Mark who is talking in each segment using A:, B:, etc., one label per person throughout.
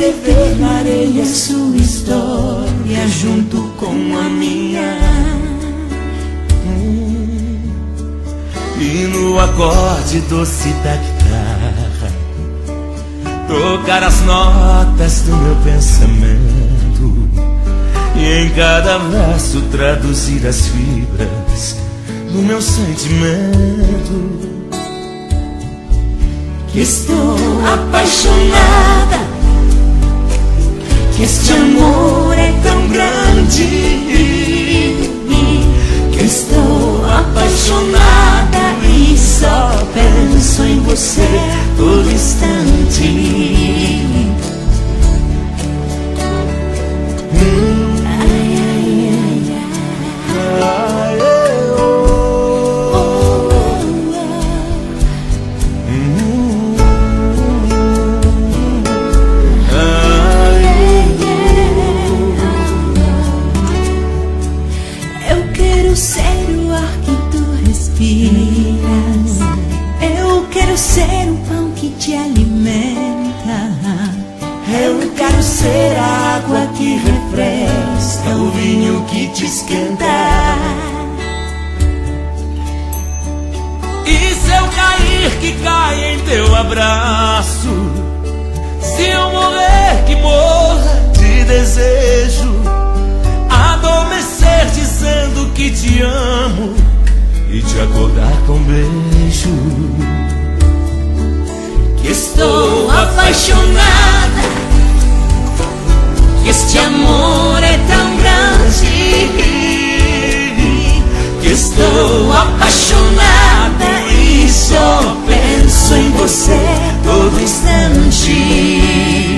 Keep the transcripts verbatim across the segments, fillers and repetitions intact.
A: escrever na areia sua história junto com a minha.
B: E no acorde doce da guitarra tocar as notas do meu pensamento, e em cada verso traduzir as fibras do meu sentimento.
A: Que estou apaixonada, que este amor é tão grande, que estou apaixonada e só penso em você todo instante. Ser o ar que tu respiras, eu quero ser o pão que te alimenta, eu quero ser a água que refresca, o vinho que te esquenta.
B: E se eu cair, que caia em teu abraço, se eu morrer, que morra de desejo, adormecer dizendo que te amo e te acordar com um beijo.
A: Que estou apaixonada, que este amor é tão grande, que estou apaixonada e só penso em você todo instante.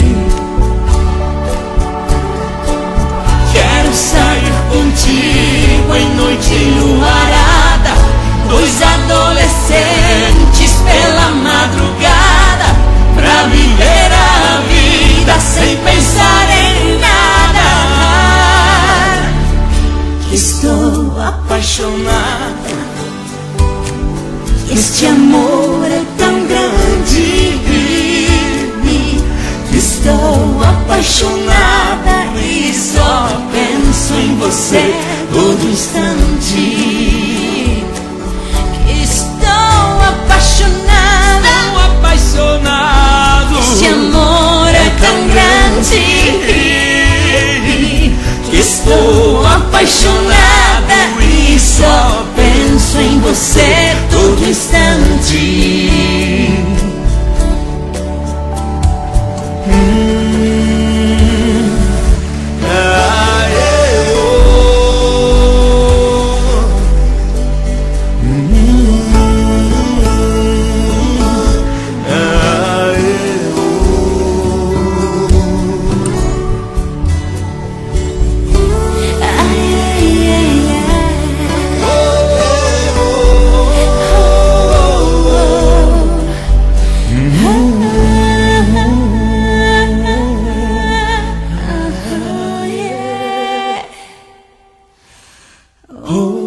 A: Sair contigo em noite enluarada, dois adolescentes pela madrugada, pra viver a vida sem pensar em nada. Estou apaixonada, este amor é tão grande, estou apaixonada e só penso em você todo instante. Estou apaixonada,
B: estou apaixonado,
A: este amor é tão grande. Estou apaixonada e só penso em você todo instante. Oh